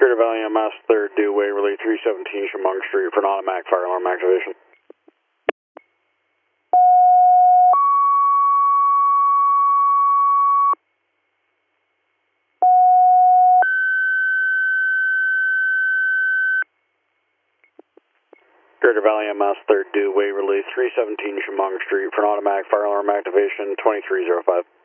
Greater Valley MS 3rd, due Waverly 317 Chemung Street for an automatic fire alarm activation. Greater Valley MS 3rd, due Waverly 317 Chemung Street for an automatic fire alarm activation 2305.